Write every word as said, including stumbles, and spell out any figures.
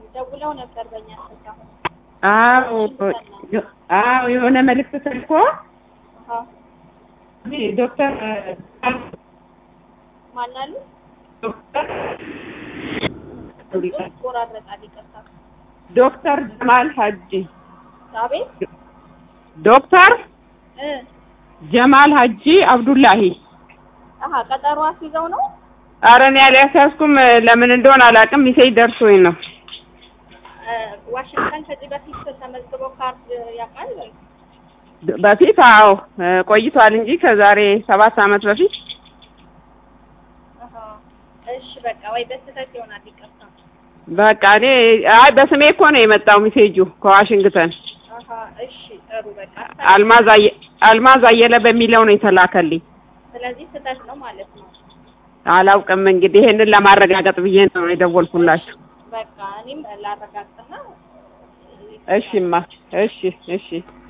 ደውለው ነበር በእኛ ስልክ አሁን። አዎ አዎ የሆነ መልዕክት ተልኮ አሃ ዶክተር ማን አሉ? ዶክተር ቆራረጣል ይቅርታ። ዶክተር ጀማል ሀጂ አቤት ዶክተር እ ጀማል ሀጂ አብዱላሂ። አሃ ቀጠሮ አስይዘው ነው? ኧረ እኔ አልያዝኩም ለምን እንደሆነ አላውቅም። ሚሴጅ ደርሶኝ ነው። ዋሽንግተን ከዚህ በፊት ተመዝግበው ካርድ ያውቃል ወይ? በፊት አዎ ቆይቷል እንጂ ከዛሬ ሰባት አመት በፊት። አሃ እሺ በቃ ወይ በስተት ይሆናል ይቅርታ። በቃ እኔ አይ በስሜ እኮ ነው የመጣው ሚሴጁ ከዋሽንግተን። አሃ እሺ ጥሩ በቃ አልማዝ አየ አልማዝ አየለ በሚለው ነው የተላከልኝ። ስለዚህ ስተት ነው ማለት ነው። አላውቅም እንግዲህ ይሄንን ለማረጋገጥ ብዬ ነው የደወልኩላችሁ። በቃ እኔም ላረጋግጥና እሺማ እሺ እሺ